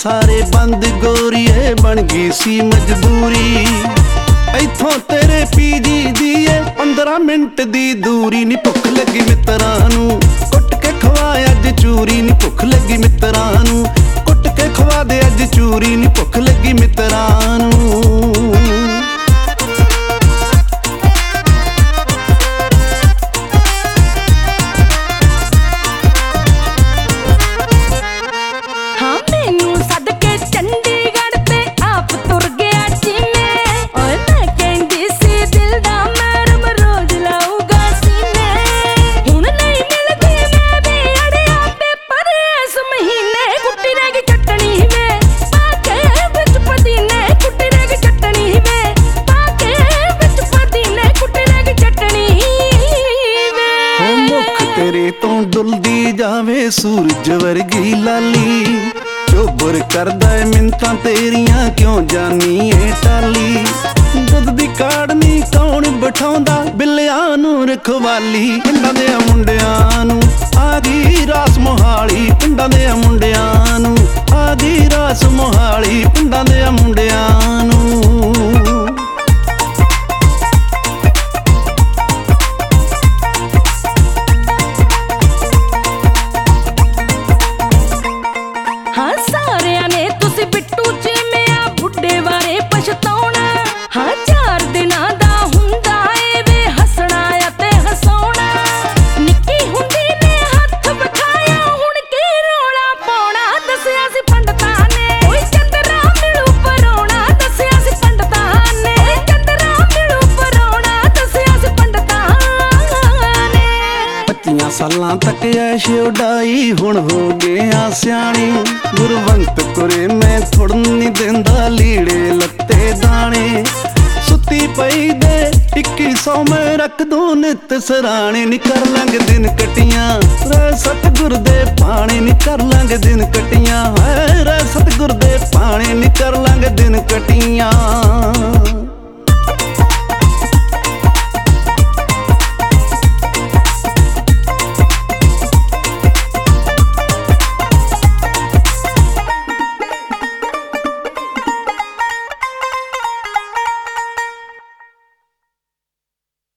ਸਾਰੇ ਬੰਦ ਗੋਰੀਏ ਬਣ ਗਈ ਸੀ ਮਜਬੂਰੀ। ਇੱਥੋਂ ਤੇਰੇ ਪੀਜੀ ਦੀ ਏ 15 ਮਿੰਟ ਦੀ ਦੂਰੀ ਨੀ। ਭੁੱਖ ਲੱਗੀ ਮਿੱਤਰਾਂ ਨੂੰ ਕੁੱਟ ਕੇ ਖਵਾ ਅੱਜ ਚੂਰੀ ਨੀ। ਭੁੱਖ ਲੱਗੀ ਮਿੱਤਰਾਂ ਨੂੰ ਕੁੱਟ ਕੇ ਖਵਾ ਦੇ ਅੱਜ ਚੂਰੀ ਨੀ। ਭੁੱਖ ਲੱਗੀ ਮਿੱਤਰਾਂ ਨੂੰ। ਤੇਰੇ ਤੋਂ ਡੁੱਲਦੀ ਜਾਵੇ ਸੂਰਜ ਵਰਗੀ ਲਾਲੀ। ਚੋਬਰ ਕਰਦਾ ਏ ਮਿੰਤਾਂ ਤੇਰੀਆਂ ਕਿਉਂ ਜਾਨੀ ਏ ਟਾਲੀ। ਦੁੱਧ ਦੀ ਕਾੜਨੀ ਕੌਣ ਬਿਠਾਉਂਦਾ ਬਿੱਲਿਆਂ ਨੂੰ ਰਖਵਾਲੀ। ਪਿੰਡਾਂ ਦੇ ਮੁੰਡਿਆਂ ਨੂੰ ਆ ਗਈ ਰਾਸ ਮੋਹਾਲੀ। ਪਿੰਡਾਂ ਦੇ ਮੁੰਡਿਆਂ ਨੂੰ ਆ ਗਈ ਰਾਸ ਮੋਹਾਲੀ। ਪਿੰਡਾਂ ਦੇ ਮੁੰਡਿਆਂ ਨੂੰ। ਸਾਰਿਆਂ ਨੇ ਤੁਸੀਂ ਬਿੱਟੂ ਚੀਮਿਆ ਬੁੱਢੇ ਬਾਰੇ ਪਛਤਾਉਣਾ। ਹਾਂ 4 ਦਿਨਾਂ ਦਾ ਹੁੰਦਾ ਏ ਵੇ ਹੱਸਣਾ ਅਤੇ ਹਸਾਉਣਾ। ਨਿੱਕੀ ਹੁੰਦੀ ਨੇ ਹੱਥ ਵਿਖਾਇਆ ਹੁਣ ਕੀ ਰੌਲਾ ਪਾਉਣਾ। ਦੱਸਿਆ ਸੀ ਪੰਡਤਾਂ ਨੇ ਓਏ ਚੰਦਰਾ ਮਿਲੂ ਪਰੌਣਾ। ਦੱਸਿਆ ਸੀ ਪੰਡਤਾਂ ਨੇ ਓਏ ਚੰਦਰਾ ਮਿਲੂ ਪਰੌਣਾ। ਦੱਸਿਆ ਸੀ ਪੰਡਤਾਂ ਨੇ। 25 ਸਾਲਾਂ ਤੱਕ ਐਸ਼ ਉਡਾਈ ਹੁਣ ਹੋ ਗਏ ਆ ਸਿਆਣੇ। ਗੁਰਵੰਤ ਕੁਰੇ ਮੈਂ ਥੁੜਨ ਨੀ ਦਿੰਦਾ ਲੀੜੇ ਲੱਤੇ ਦਾਣੇ। ਸੁੱਤੀ ਪਈ ਦੇ 2100 ਮੈਂ ਰੱਖ ਦੂੰ ਨਿੱਤ ਸਰਾਣੇ ਨੀ। ਕਰ ਲਾਂਗੇ ਦਿਨ ਕਟੀਆਂ ਰਹਿ ਸਤਿਗੁਰ ਦੇ ਪਾਣੇ ਨੀ। ਕਰ ਲਾਂਗੇ ਦਿਨ ਕਟੀਆਂ ਰਹਿ ਸਤਿਗੁਰ ਦੇ ਪਾਣੇ ਨੀ। ਕਰ ਲਾਂਗੇ ਦਿਨ ਕਟੀਆਂ।